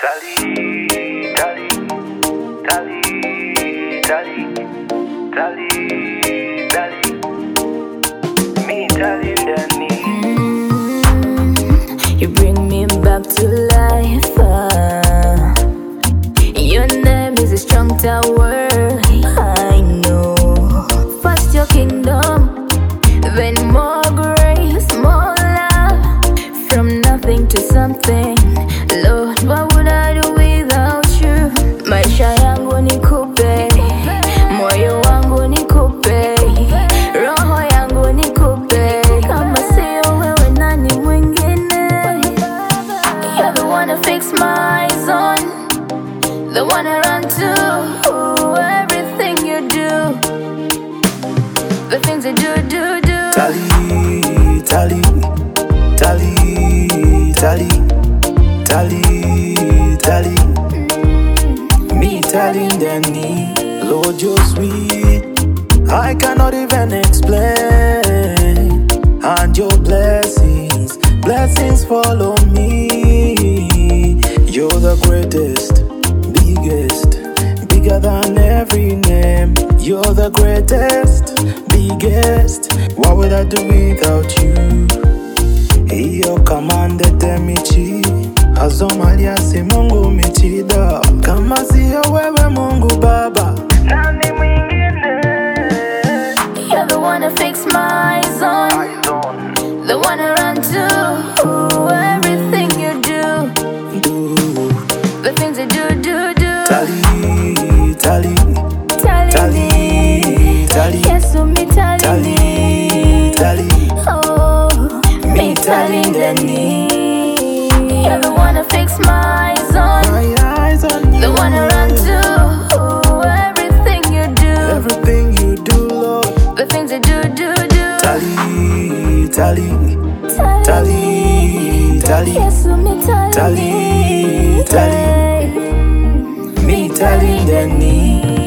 Tali, tali, tali, tali, tali, tali. Me tali ndani. You bring me back to life. Your name is a strong tower. I know. First your kingdom, then more grace, more love. From nothing to something. Lord, what would I do without you? Maisha yangu nikupe, moyo wangu nikupe, roho yangu nikupe. Kama sio wewe nani mwingine? You're the one to fix my eyes on, the one I run to. Everything you do, the things you do. Tali, tali, tali, tali, tali, tali. Me tali ndani. Lord, you're sweet, I cannot even explain. And your blessings, blessings follow me. You're the greatest, biggest, bigger than every name. You're the greatest, biggest. What would I do without you? Iyo kamande temichi Azomalia si Mungu michida. Kama siyo wewe Mungu Baba, Nani mwingine? You're the one to fix my eyes on, the one I run to. Everything you do, do. the things you do. Tali, tali, Tali, tali, yes, so me tali, tali, tali. oh, me tali ndani. You're the one to fix my eyes on, My eyes on you, the one I run to. Everything you do, everything you do, Lord. the things you do. Tali, tali, tali, tali, Yes, so me tali, tali, tali. Me tali ndani.